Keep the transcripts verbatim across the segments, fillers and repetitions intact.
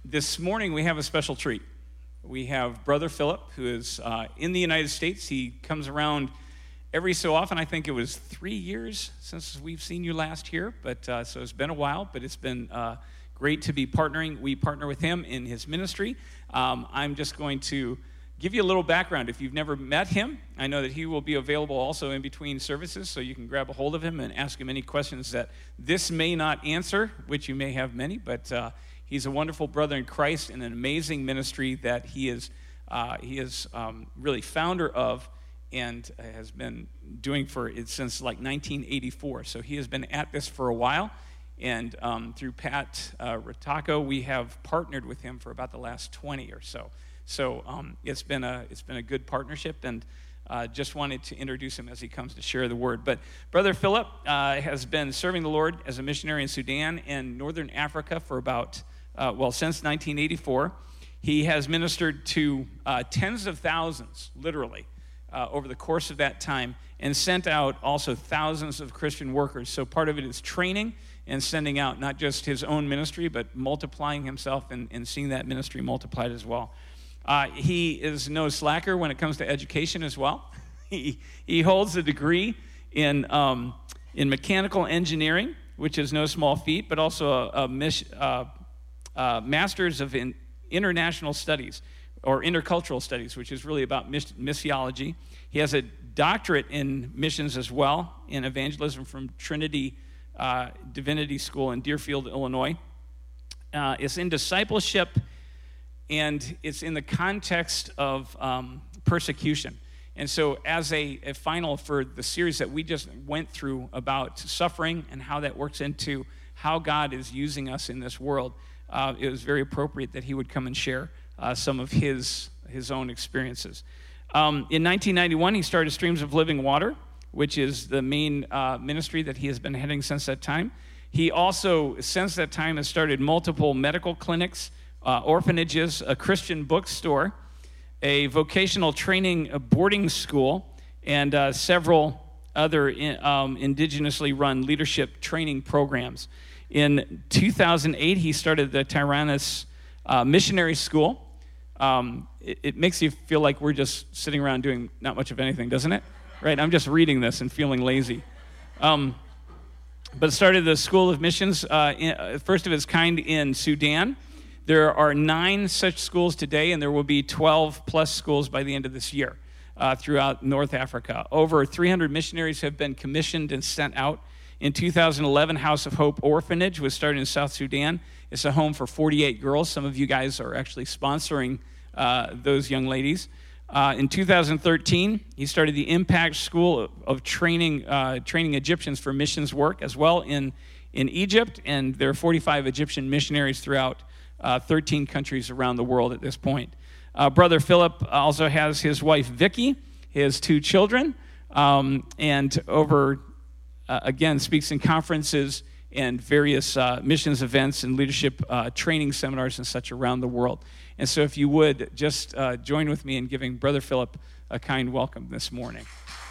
this morning we have a special treat. We have Brother Philip, who is uh, in the United States. He comes around every so often. I think it was three years since we've seen you last here, but uh, so it's been a while, but it's been uh, great to be partnering. We partner with him in his ministry. Um, I'm just going to give you a little background. If you've never met him, I know that he will be available also in between services, so you can grab a hold of him and ask him any questions that this may not answer, which you may have many, but uh, he's a wonderful brother in Christ and an amazing ministry that he is uh, he is um, really founder of and has been doing for it since like nineteen eighty-four. So he has been at this for a while, and um, through Pat uh, Rataco, we have partnered with him for about the last twenty or so. So um, it's been a it's been a good partnership, and uh, just wanted to introduce him as he comes to share the word. But Brother Philip uh, has been serving the Lord as a missionary in Sudan and Northern Africa for about uh, well since nineteen eighty-four. He has ministered to uh, tens of thousands, literally, uh, over the course of that time, and sent out also thousands of Christian workers. So part of it is training and sending out not just his own ministry, but multiplying himself and, and seeing that ministry multiplied as well. Uh, he is no slacker when it comes to education as well. He he holds a degree in um, in mechanical engineering, which is no small feat, but also a, a mis, uh, uh, master's of in, international studies or intercultural studies, which is really about miss, missiology. He has a doctorate in missions as well, in evangelism from Trinity uh, Divinity School in Deerfield, Illinois. Uh, it's in discipleship, and it's in the context of um, persecution. And so as a, a final for the series that we just went through about suffering and how that works into how God is using us in this world, uh, it was very appropriate that he would come and share uh, some of his, his own experiences. Um, in nineteen ninety-one, he started Streams of Living Water, which is the main uh, ministry that he has been heading since that time. He also, since that time, has started multiple medical clinics, Uh, orphanages, a Christian bookstore, a vocational training a boarding school, and uh, several other in, um, indigenously run leadership training programs. In two thousand eight, he started the Tyrannus uh, Missionary School. Um, it, it makes you feel like we're just sitting around doing not much of anything, doesn't it? Right? I'm just reading this and feeling lazy. Um, but started the School of Missions, uh, in, first of its kind in Sudan. There are nine such schools today, and there will be twelve plus schools by the end of this year uh, throughout North Africa. Over three hundred missionaries have been commissioned and sent out. In two thousand eleven, House of Hope Orphanage was started in South Sudan. It's a home for forty-eight girls. Some of you guys are actually sponsoring uh, those young ladies. Uh, in two thousand thirteen, he started the Impact School of, of training uh, training Egyptians for missions work as well in, in Egypt, and there are forty-five Egyptian missionaries throughout Uh, thirteen countries around the world at this point. Uh, Brother Philip also has his wife Vicky, his two children, um, and over, uh, again, speaks in conferences and various uh, missions events and leadership uh, training seminars and such around the world. And so if you would, just uh, join with me in giving Brother Philip a kind welcome this morning.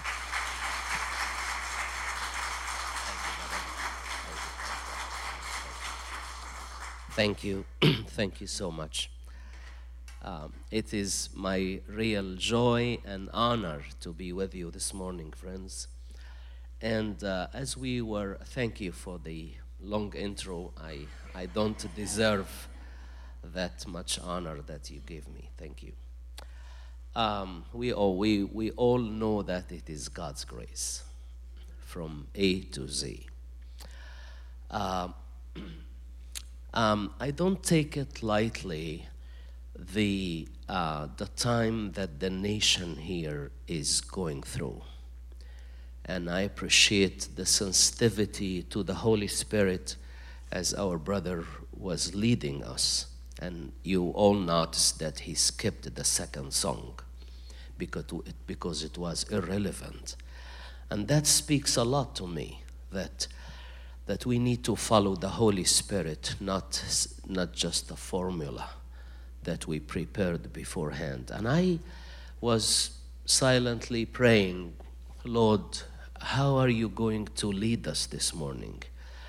Thank you. Thank you so much. Um, it is my real joy and honor to be with you this morning, friends. And uh, as we were, thank you for the long intro. I, I don't deserve that much honor that you gave me. Thank you. Um, we, all, we, we all know that it is God's grace from A to Z. Uh, Um, I don't take it lightly, the, uh, the time that the nation here is going through. And I appreciate the sensitivity to the Holy Spirit as our brother was leading us. And you all noticed that he skipped the second song because it, because it was irrelevant. And that speaks a lot to me, that that we need to follow the Holy Spirit, not, not just the formula that we prepared beforehand. And I was silently praying, Lord, how are you going to lead us this morning?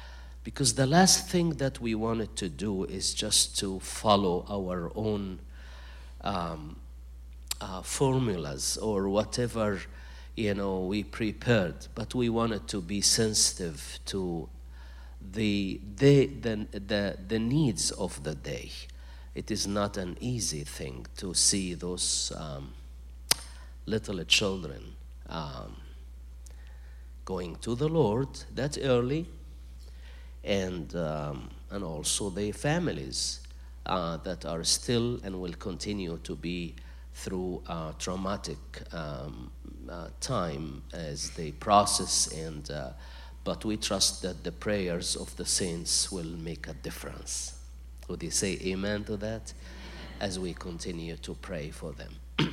Because the last thing that we wanted to do is just to follow our own um, uh, formulas or whatever, you know, we prepared, but we wanted to be sensitive to the, the, the, the, the needs of the day. It is not an easy thing to see those um, little children um, going to the Lord that early, and, um, and also their families uh, that are still and will continue to be through a traumatic um, uh, time as they process, and uh, but we trust that the prayers of the saints will make a difference. Would you say amen to that as we continue to pray for them?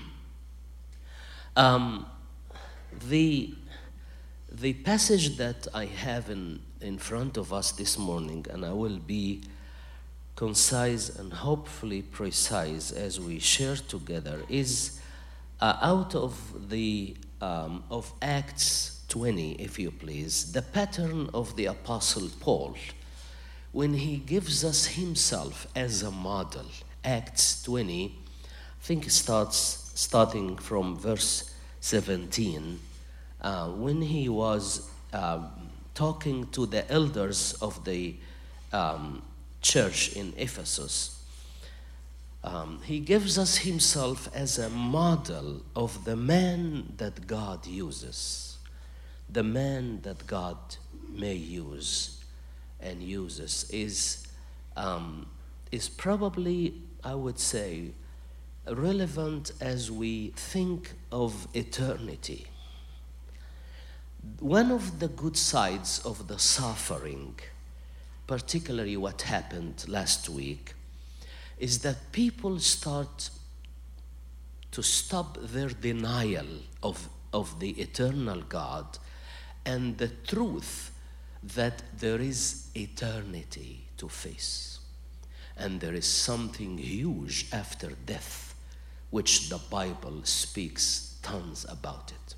um, the, the passage that I have in, in front of us this morning, and I will be concise and hopefully precise as we share together, is uh, out of the um, of Acts twenty, if you please, the pattern of the Apostle Paul, when he gives us himself as a model. Acts twenty, I think it starts starting from verse seventeen, uh, when he was uh, talking to the elders of the um, church in Ephesus. Um, he gives us himself as a model of the man that God uses, the man that God may use and uses is, um, is probably, I would say, relevant as we think of eternity. One of the good sides of the suffering, particularly what happened last week, is that people start to stop their denial of, of the eternal God and the truth that there is eternity to face. And there is something huge after death, which the Bible speaks tons about it.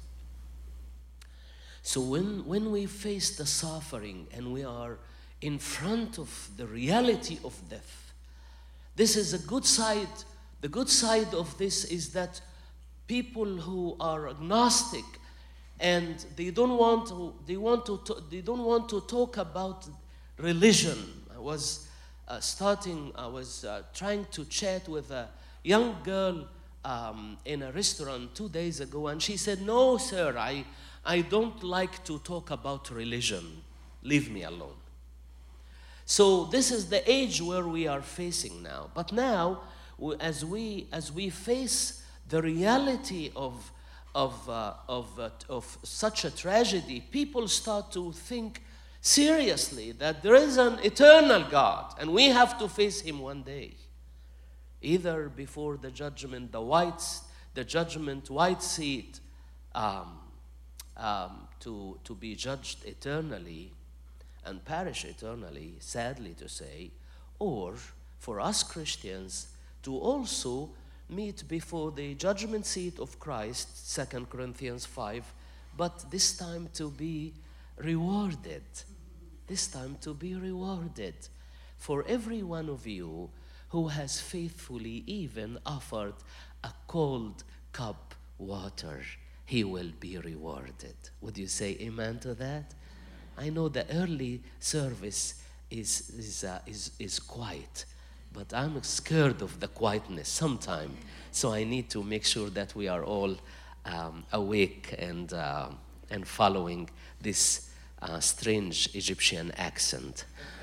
So when, when we face the suffering and we are in front of the reality of death, this is a good side. The good side of this is that people who are agnostic and they don't want to, they want to, they don't want to talk about religion. I was uh, starting, I was uh, trying to chat with a young girl um, in a restaurant two days ago, and she said, "No, sir, I, I don't like to talk about religion. Leave me alone." So this is the age where we are facing now. But now, as we as we face the reality of of uh, of uh, of such a tragedy, people start to think seriously that there is an eternal God, and we have to face Him one day, either before the judgment, the white, the judgment white seat, um, um, to to be judged eternally and perish eternally, sadly to say, or for us Christians to also meet before the judgment seat of Christ, Second Corinthians five, but this time to be rewarded, this time to be rewarded for every one of you who has faithfully even offered a cold cup water. He will be rewarded. Would you say amen to that? I know the early service is, is, uh, is, is quiet, but I'm scared of the quietness sometimes. So I need to make sure that we are all um, awake and, uh, and following this uh, strange Egyptian accent.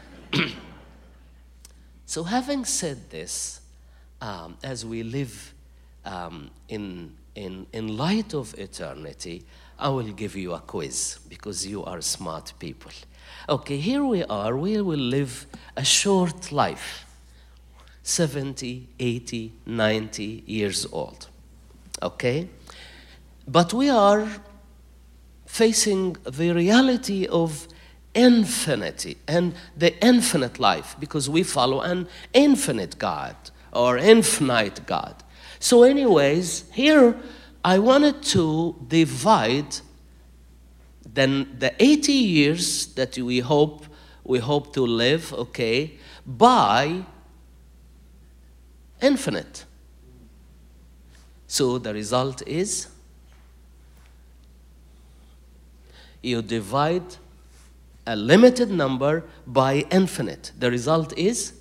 So having said this, um, as we live um, in, in, in light of eternity, I will give you a quiz because you are smart people. Okay, here we are. We will live a short life, seventy, eighty, ninety years old. Okay? But we are facing the reality of infinity and the infinite life because we follow an infinite God or infinite God. So anyways, here I wanted to divide then the eighty years that we hope we hope to live, okay, by infinite. So the result is you divide a limited number by infinite. The result is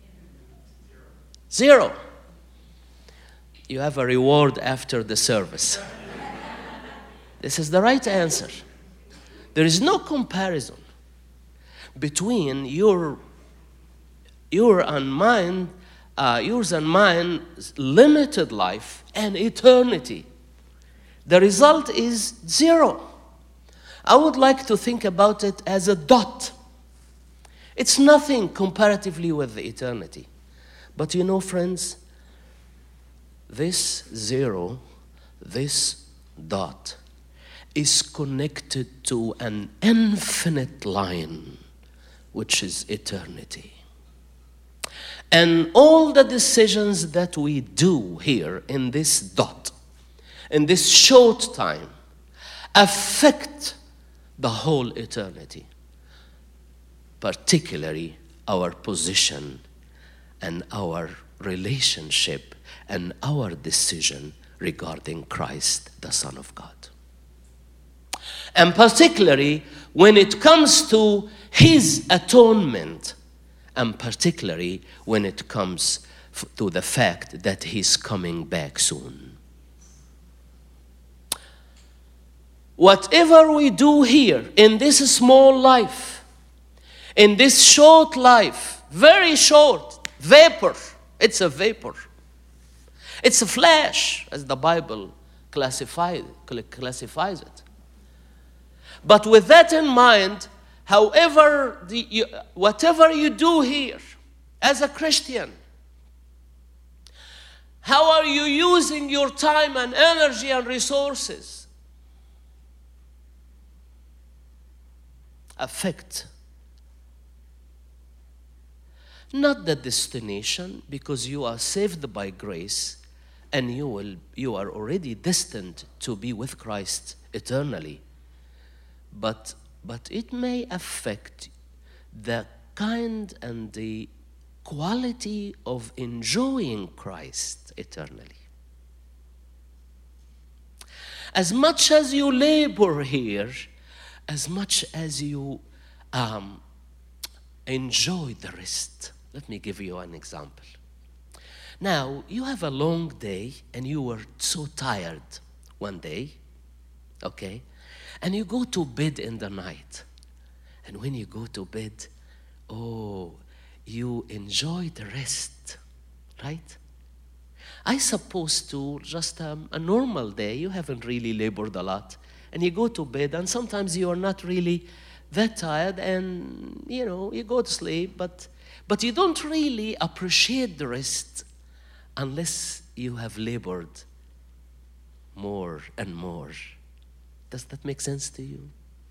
zero. You have a reward after the service. This is the right answer. There is no comparison between your, your and mine, uh, yours and mine's limited life and eternity. The result is zero. I would like to think about it as a dot. It's nothing comparatively with the eternity. But you know, friends, this zero, this dot, is connected to an infinite line, which is eternity. And all the decisions that we do here in this dot, in this short time, affect the whole eternity, particularly our position and our relationship and our decision regarding Christ, the Son of God. And particularly when it comes to his atonement, and particularly when it comes f- to the fact that he's coming back soon. Whatever we do here in this small life, in this short life, very short, vapor, it's a vapor. It's a flash, as the Bible classified, classifies it. But with that in mind, however, the, you, whatever you do here as a Christian, how are you using your time and energy and resources? Affect not the destination, because you are saved by grace and you will you are already destined to be with Christ eternally. But but it may affect the kind and the quality of enjoying Christ eternally. As much as you labor here, as much as you um, enjoy the rest. Let me give you an example. Now, you have a long day and you were so tired one day, okay? And you go to bed in the night. And when you go to bed, oh, you enjoy the rest, right? I suppose to just um, a normal day, you haven't really labored a lot. And you go to bed, and sometimes you are not really that tired, and, you know, you go to sleep, but, but you don't really appreciate the rest unless you have labored more and more. Does that make sense to you?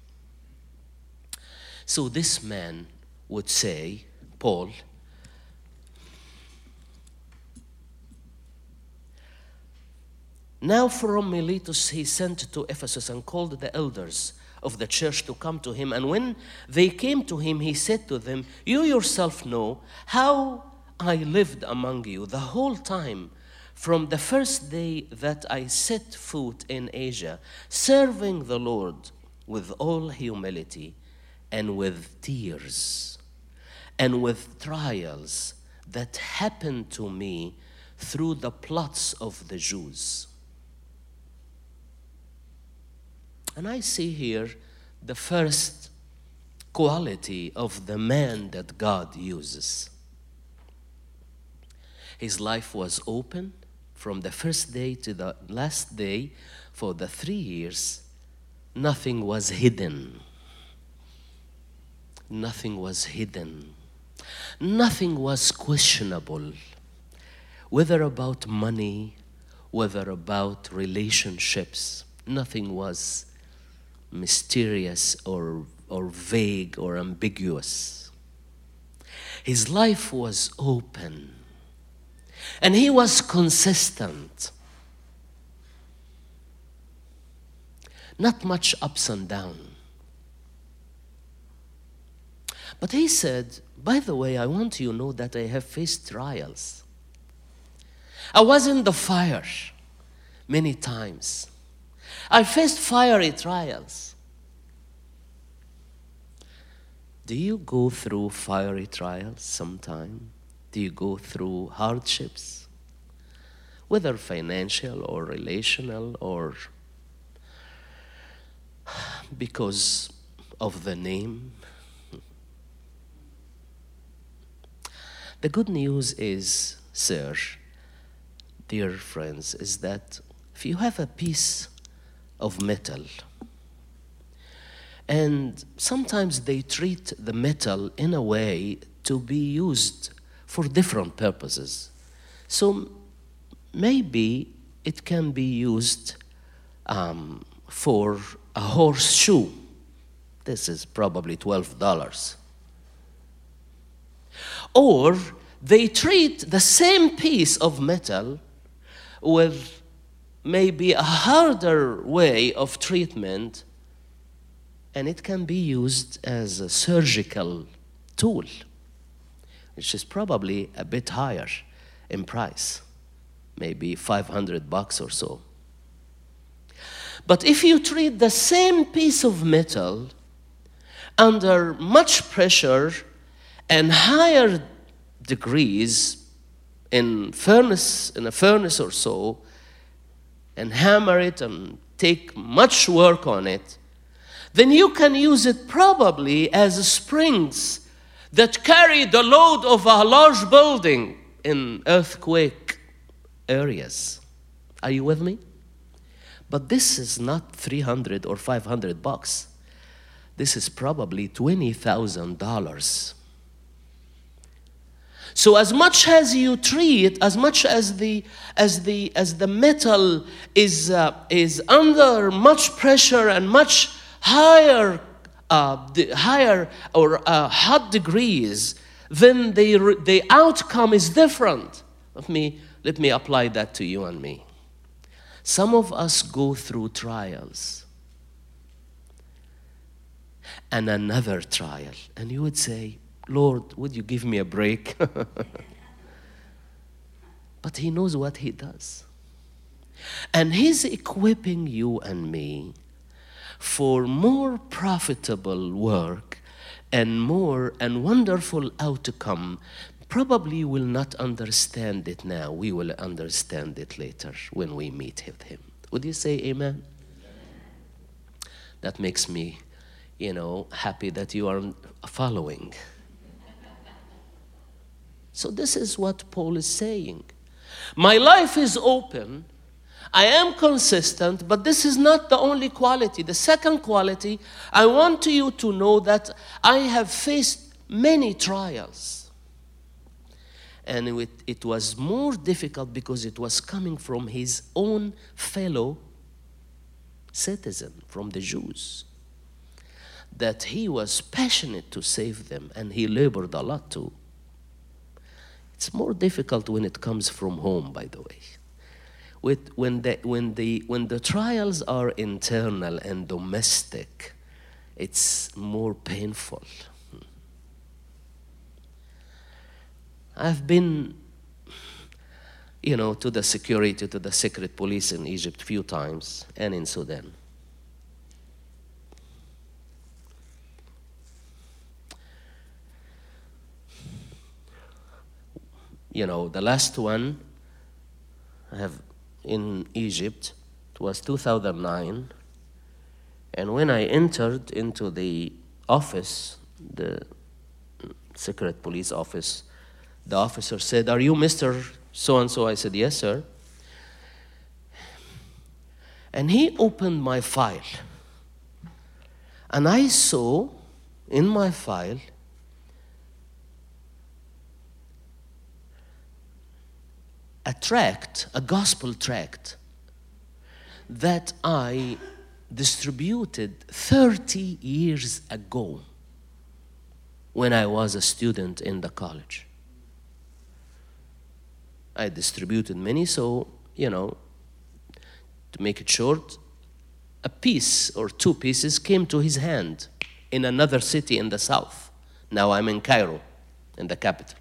So this man would say, Paul, now from Miletus he sent to Ephesus and called the elders of the church to come to him. And when they came to him, he said to them, you yourself know how I lived among you the whole time from the first day that I set foot in Asia, serving the Lord with all humility and with tears and with trials that happened to me through the plots of the Jews. And I see here the first quality of the man that God uses. His life was open from the first day to the last day. For the three years, nothing was hidden. Nothing was hidden. Nothing was questionable, whether about money, whether about relationships. Nothing was mysterious or, or vague or ambiguous. His life was open, and he was consistent. Not much ups and downs. But he said, by the way, I want you to know that I have faced trials. I was in the fire many times. I faced fiery trials. Do you go through fiery trials sometime? Do you go through hardships? Whether financial or relational or because of the name. The good news is, sir, dear friends, is that if you have a piece of metal, and sometimes they treat the metal in a way to be used for different purposes. So maybe it can be used um, for a horseshoe. This is probably twelve dollars. Or they treat the same piece of metal with maybe a harder way of treatment, and it can be used as a surgical tool, which is probably a bit higher in price, maybe five hundred bucks or so. But if you treat the same piece of metal under much pressure and higher degrees in furnace, in a furnace or so, and hammer it and take much work on it, then you can use it probably as springs that carry the load of a large building in earthquake areas. Are you with me? But this is not three hundred or five hundred bucks. This is probably twenty thousand dollars. So as much as you treat, as much as the as the as the metal is uh, is under much pressure and much higher uh, the higher or uh, hot degrees, then the the outcome is different. Let me let me apply that to you and me. Some of us go through trials and another trial, and you would say, Lord, would you give me a break? But he knows what he does. And he's equipping you and me for more profitable work and more and wonderful outcome. Probably you will not understand it now. We will understand it later when we meet with him. Would you say amen? That makes me, you know, happy that you are following. So this is what Paul is saying. My life is open. I am consistent, but this is not the only quality. The second quality, I want you to know that I have faced many trials. And it, it was more difficult because it was coming from his own fellow citizen, from the Jews, that he was passionate to save them, and he labored a lot too. It's more difficult when it comes from home, by the way. With, when, the, when, the, when the trials are internal and domestic, it's more painful. I've been, you know, to the security, to the secret police in Egypt a few times, and in Sudan. You know, the last one I have in Egypt, it was two thousand nine, and when I entered into the office, the secret police office, the officer said, "Are you Mister So-and-so?" I said, "Yes, sir." And he opened my file, and I saw in my file a tract, a gospel tract, that I distributed thirty years ago when I was a student in the college. I distributed many, so, you know, to make it short, a piece or two pieces came to his hand in another city in the south, Now I'm in Cairo, in the capital.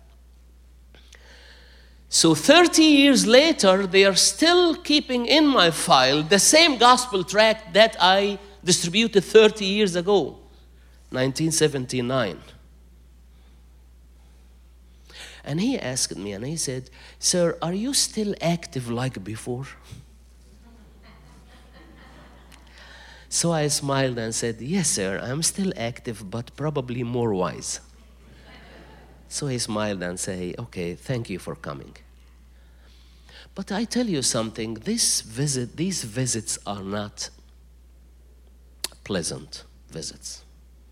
So thirty years later, they are still keeping in my file the same gospel tract that I distributed thirty years ago, nineteen seventy-nine. And he asked me, and he said, "Sir, are you still active like before?" So I smiled and said, "Yes, sir, I'm still active, but probably more wise." So he smiled and said, "Okay, thank you for coming." But I tell you something, this visit, these visits are not pleasant visits.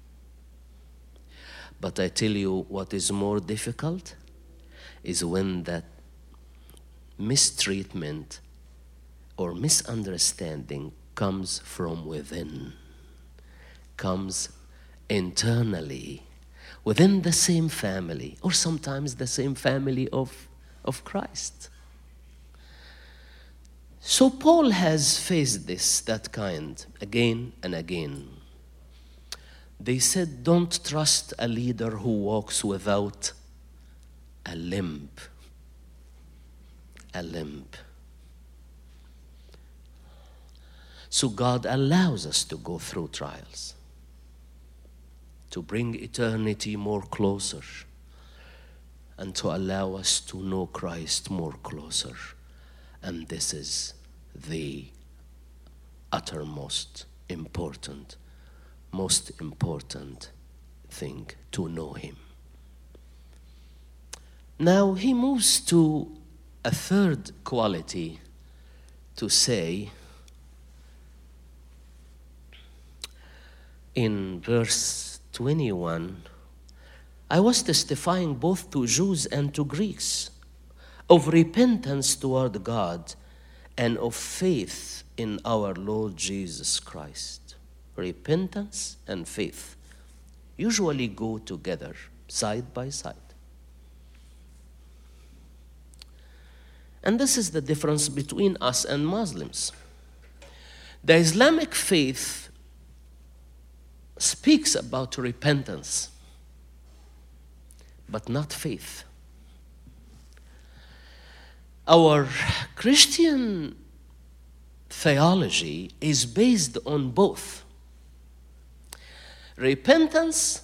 But I tell you what is more difficult is when that mistreatment or misunderstanding comes from within, comes internally, within the same family, or sometimes the same family of, of Christ. So Paul has faced this, that kind, again and again. They said, don't trust a leader who walks without a limp. A limp. So God allows us to go through trials, to bring eternity more closer, and to allow us to know Christ more closer. And this is the uttermost important, most important thing, to know Him. Now he moves to a third quality to say in verse twenty-one, I was testifying both to Jews and to Greeks of repentance toward God and of faith in our Lord Jesus Christ. Repentance and faith usually go together, side by side. And this is the difference between us and Muslims. The Islamic faith speaks about repentance, but not faith. Our Christian theology is based on both. Repentance,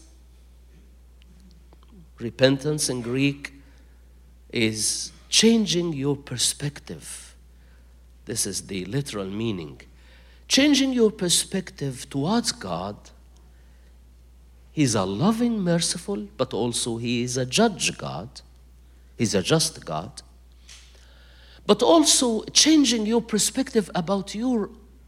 repentance in Greek is changing your perspective. This is the literal meaning. Changing your perspective towards God. He's a loving, merciful, but also He is a judge God. He's a just God. But also changing your perspective about your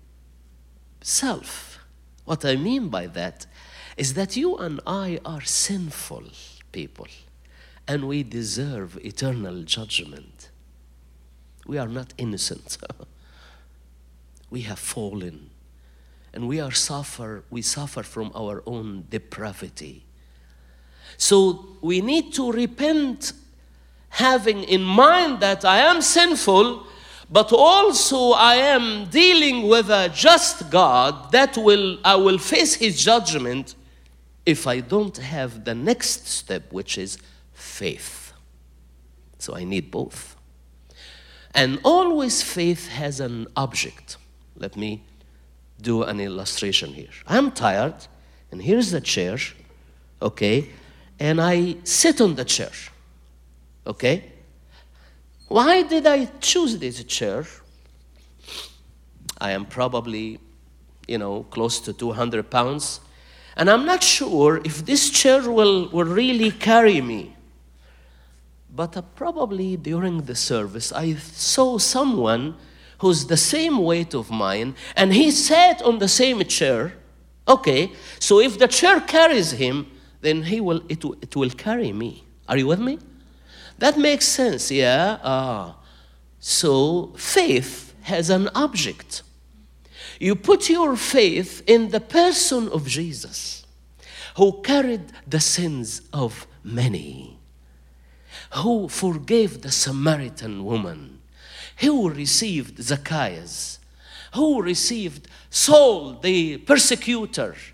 self. What I mean by that is that you and I are sinful people, and we deserve eternal judgment. We are not innocent. We have fallen, and we are suffer, we suffer from our own depravity. So we need to repent, having in mind that I am sinful, but also I am dealing with a just God that will, I will face His judgment if I don't have the next step, which is faith. So I need both. And always faith has an object. Let me do an illustration here. I'm tired, and here's the chair, okay? And I sit on the chair. Okay? Why did I choose this chair? I am probably, you know, close to two hundred pounds. And I'm not sure if this chair will, will really carry me. But uh, probably during the service, I saw someone who's the same weight of mine, and he sat on the same chair. Okay, so if the chair carries him, then he will, it, will, it will carry me. Are you with me? That makes sense, yeah? Ah. So faith has an object. You put your faith in the person of Jesus, who carried the sins of many, who forgave the Samaritan woman, who received Zacchaeus, who received Saul, the persecutor,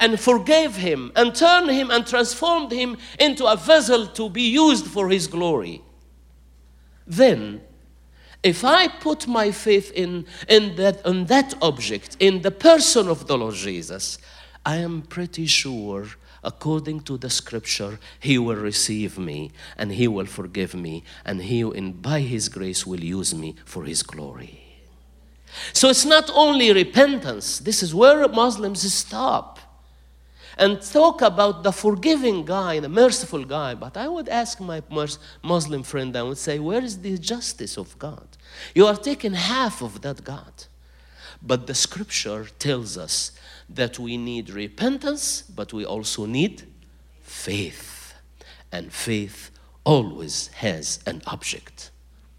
and forgave him and turned him and transformed him into a vessel to be used for his glory, then if I put my faith in, in, that, in that object, in the person of the Lord Jesus, I am pretty sure, according to the scripture, he will receive me and he will forgive me and he, and by his grace, will use me for his glory. So it's not only repentance. This is where Muslims stop and talk about the forgiving guy, the merciful guy. But I would ask my Muslim friend, I would say, where is the justice of God? You are taking half of that God. But the scripture tells us that we need repentance, but we also need faith. And faith always has an object.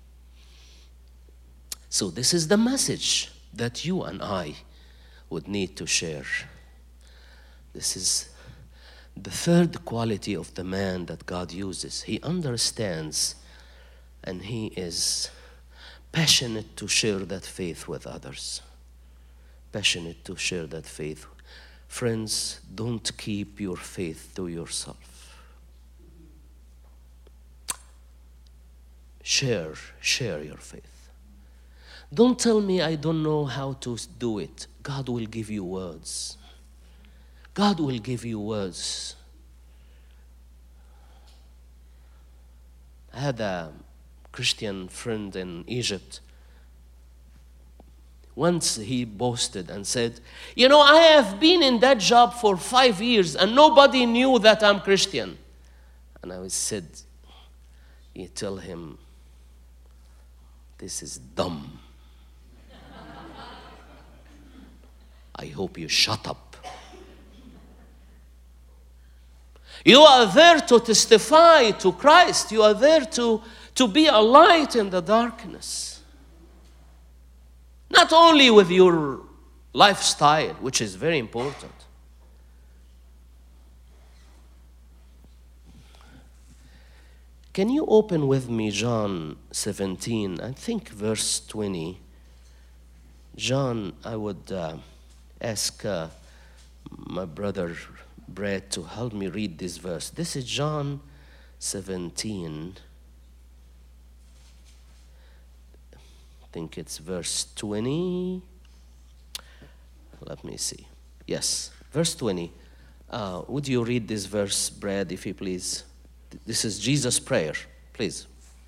So this is the message that you and I would need to share. This is the third quality of the man that God uses. He understands and he is passionate to share that faith with others. Passionate to share that faith. Friends, don't keep your faith to yourself. Share, share your faith. Don't tell me I don't know how to do it. God will give you words. God will give you words. I had a Christian friend in Egypt. Once he boasted and said, you know, I have been in that job for five years and nobody knew that I'm Christian. And I said, you tell him, this is dumb. I hope you shut up. You are there to testify to Christ. You are there to, to be a light in the darkness. Not only with your lifestyle, which is very important. Can you open with me John seventeen, I think verse twenty. John, I would uh, ask uh, my brother Brad to help me read this verse. This is John seventeen. I think it's verse twenty. Let me see. Yes, verse twenty. Uh, would you read this verse, Brad, if you please? This is Jesus' prayer. Please.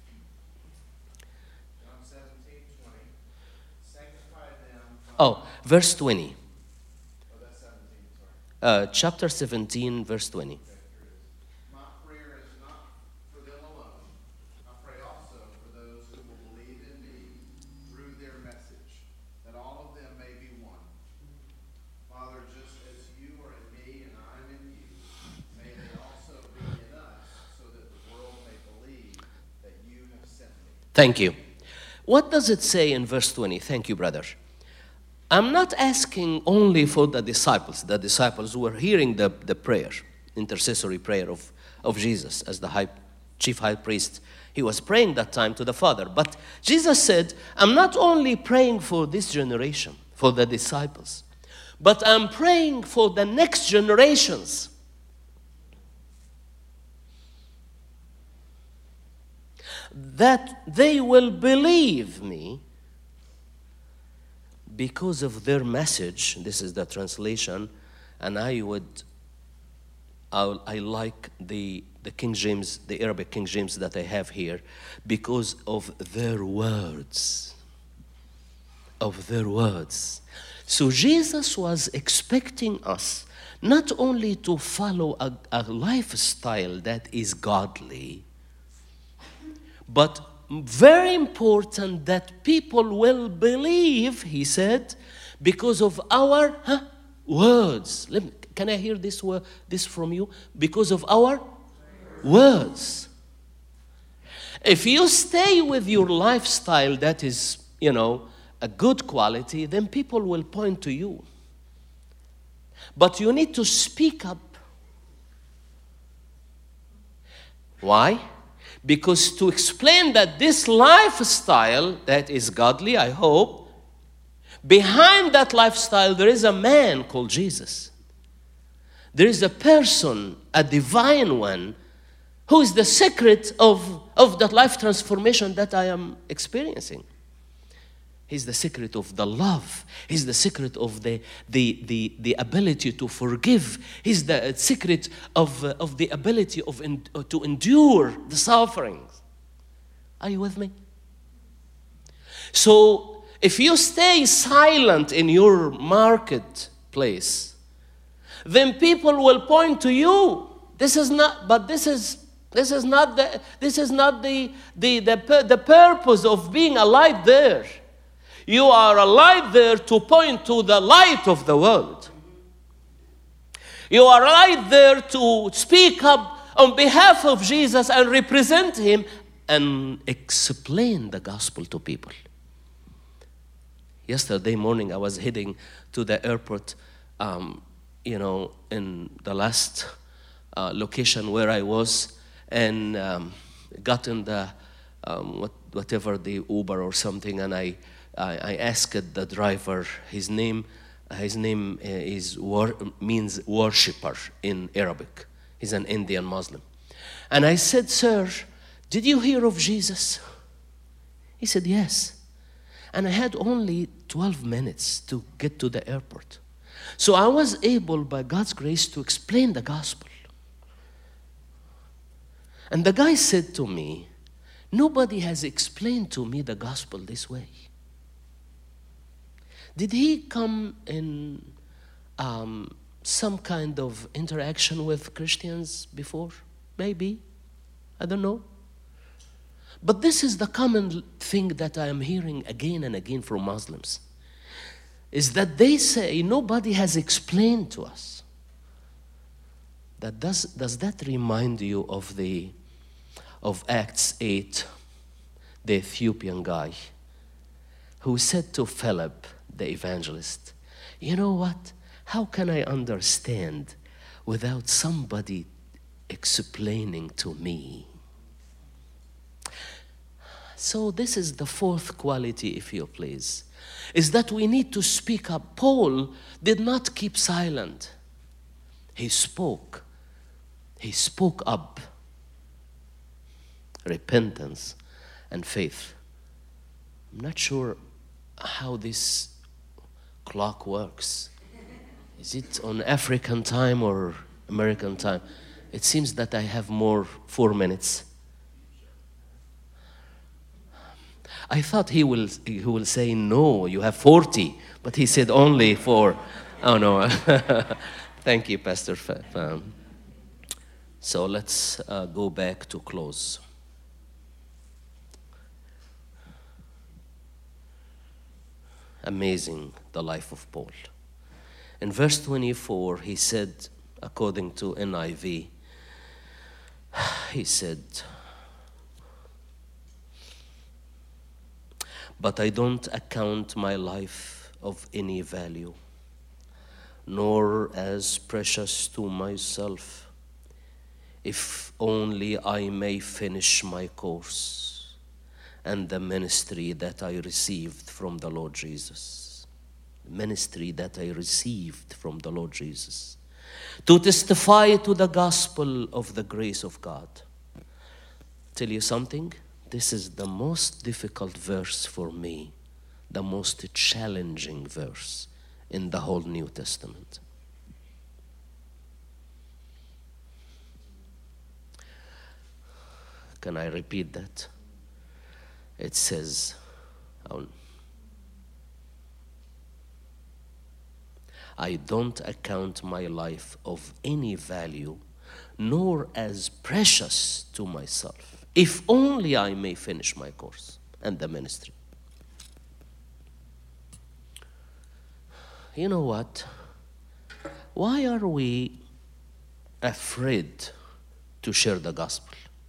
John seventeen, twenty. Sanctify them. Oh, verse twenty. Oh, that's seventeen, sorry. Uh, chapter seventeen, verse twenty. My prayer is not for them alone. I pray also for those who will believe in me through their message, that all of them may be one. Father, just as you are in me and I am in you, may they also be in us, so that the world may believe that you have sent me. Thank you. What does it say in verse twenty? Thank you, brother. I'm not asking only for the disciples. The disciples were hearing the, the prayer, intercessory prayer of, of Jesus as the high, chief high priest. He was praying that time to the Father. But Jesus said, I'm not only praying for this generation, for the disciples, but I'm praying for the next generations. That they will believe me because of their message. This is the translation, and I would, I, I like the, the King James, the Arabic King James that I have here, because of their words, of their words. So Jesus was expecting us not only to follow a, a lifestyle that is godly, but very important that people will believe, he said, because of our huh, words. Let me, can I hear this word, this from you? Because of our words. If you stay with your lifestyle that is, you know, a good quality, then people will point to you. But you need to speak up. Why? Because to explain that this lifestyle that is godly, I hope, behind that lifestyle there is a man called Jesus. There is a person, a divine one, who is the secret of, of that life transformation that I am experiencing. He's the secret of the love. He's the secret of the, the, the, the ability to forgive. He's the secret of, uh, of the ability of en- to endure the sufferings. Are you with me? So if you stay silent in your marketplace, then people will point to you. This is not, but this is this is not the this is not the the the, the purpose of being alive there. You are alive there to point to the light of the world. You are alive there to speak up on behalf of Jesus and represent him and explain the gospel to people. Yesterday morning, I was heading to the airport, um, you know, in the last uh, location where I was, and um, got in the, um, what, whatever, the Uber or something, and I, I, I asked the driver, his name, his name is wor- means worshipper in Arabic. He's an Indian Muslim. And I said, sir, did you hear of Jesus? He said, yes. And I had only twelve minutes to get to the airport. So I was able, by God's grace, to explain the gospel. And the guy said to me, nobody has explained to me the gospel this way. Did he come in um, some kind of interaction with Christians before? Maybe. I don't know. But this is the common thing that I am hearing again and again from Muslims, is that they say nobody has explained to us. That does, does that remind you of the of Acts eight, the Ethiopian guy who said to Philip, the evangelist, you know what? How can I understand without somebody explaining to me? So this is the fourth quality, if you please, is that we need to speak up. Paul did not keep silent. He spoke. He spoke up. Repentance and faith. I'm not sure how this clock works. Is it on African time or American time? It seems that I have more four minutes. I thought he will he will say, no, you have forty, but he said only four. Oh, no. Thank you, Pastor Pham. So let's uh, go back to close. Amazing, the life of Paul. In verse twenty-four, he said, according to N I V, he said, but I don't account my life of any value, nor as precious to myself, if only I may finish my course and the ministry that I received from the Lord Jesus. The ministry that I received from the Lord Jesus. To testify to the gospel of the grace of God. Tell you something? This is the most difficult verse for me, the most challenging verse in the whole New Testament. Can I repeat that? It says, I don't account my life of any value, nor as precious to myself, if only I may finish my course and the ministry. You know what? Why are we afraid to share the gospel?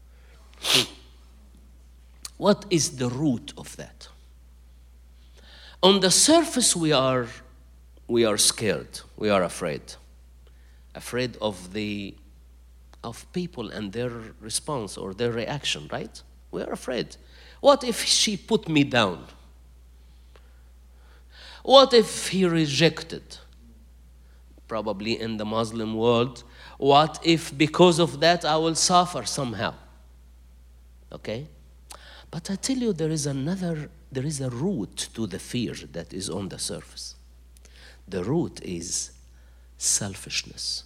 What is the root of that? On the surface, we are, we are scared. We are afraid. Afraid of the of people and their response or their reaction, right? We are afraid. What if she put me down? What if he rejected? probably in the Muslim world, what if because of that I will suffer somehow? Okay? But I tell you, there is another, there is a root to the fear that is on the surface. The root is selfishness.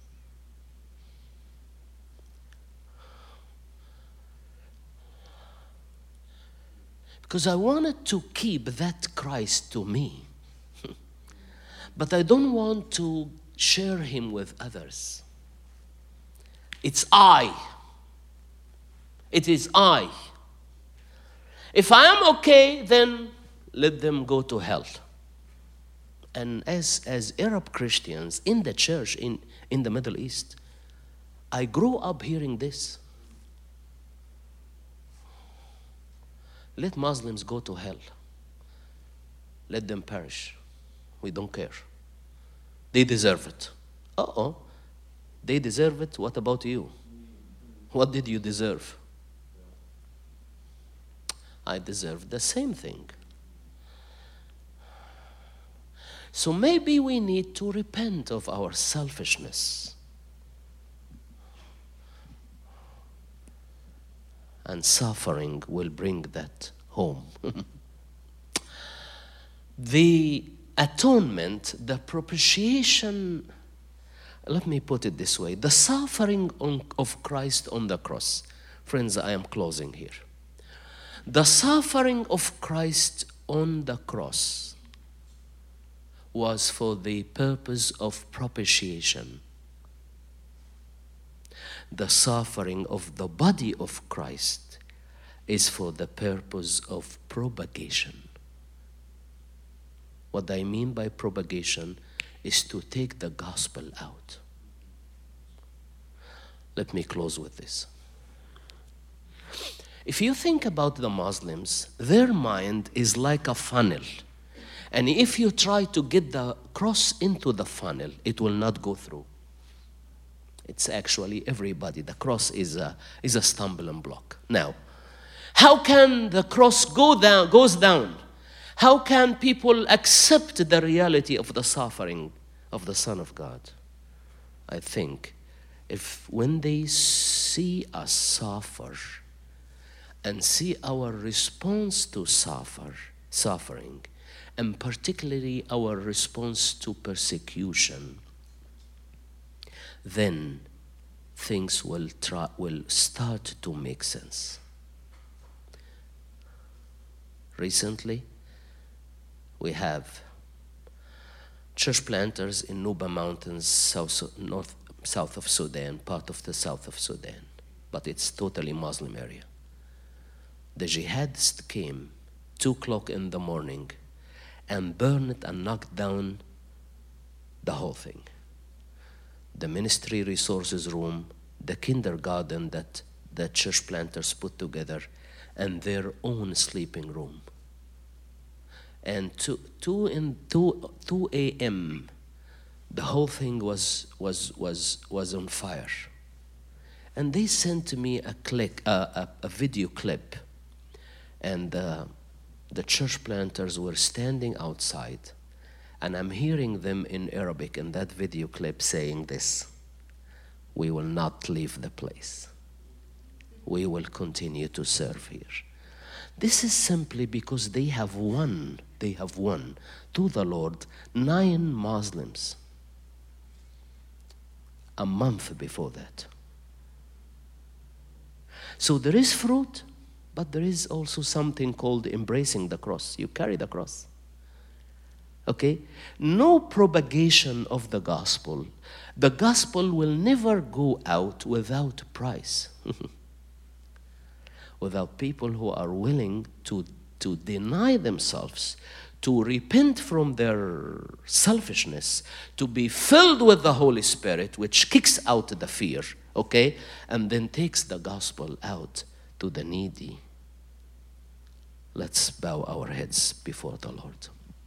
Because I wanted to keep that Christ to me. But I don't want to share him with others. It's I. It is I. If I am okay, then let them go to hell. And as, as Arab Christians in the church in, in the Middle East, I grew up hearing this. Let Muslims go to hell. Let them perish. We don't care. They deserve it. Uh-oh. They deserve it. What about you? What did you deserve? I deserve the same thing. So maybe we need to repent of our selfishness. And suffering will bring that home. The atonement, the propitiation, let me put it this way, the suffering on, of Christ on the cross. Friends, I am closing here. The suffering of Christ on the cross was for the purpose of propitiation. The suffering of the body of Christ is for the purpose of propagation. What I mean by propagation is to take the gospel out. Let me close with this. If you think about the Muslims, their mind is like a funnel. And if you try to get the cross into the funnel, it will not go through. It's actually everybody. The cross is a, is a stumbling block. Now, how can the cross go down, goes down? How can people accept the reality of the suffering of the Son of God? I think if when they see us suffer and see our response to suffer, suffering, and particularly our response to persecution, then things will try, will start to make sense. Recently, we have church planters in Nuba Mountains, south, north, south of Sudan, part of the south of Sudan, but it's totally Muslim area. The jihadists came two o'clock in the morning and burned and knocked down the whole thing. The ministry resources room, the kindergarten that the church planters put together, and their own sleeping room. And two, two in two, two a m, the whole thing was was was was on fire. And they sent to me a click, uh, a, a video clip, and uh, the church planters were standing outside. And I'm hearing them in Arabic in that video clip saying this: we will not leave the place. We will continue to serve here. This is simply because they have won, they have won to the Lord nine Muslims a month before that. So there is fruit, but there is also something called embracing the cross. You carry the cross. Okay? No propagation of the gospel. The gospel will never go out without price. Without people who are willing to, to deny themselves, to repent from their selfishness, to be filled with the Holy Spirit, which kicks out the fear, okay? And then takes the gospel out to the needy. Let's bow our heads before the Lord.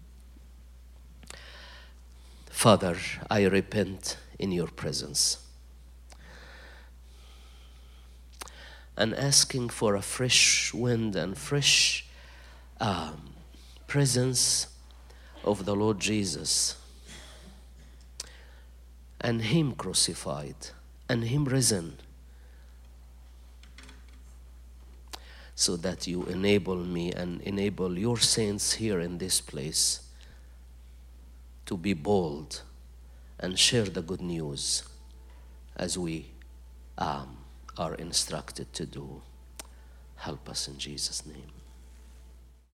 Father, I repent in your presence and asking for a fresh wind and fresh um, presence of the Lord Jesus and Him crucified, and Him risen, so that you enable me and enable your saints here in this place to be bold and share the good news as we um, are instructed to do. Help us in Jesus' name.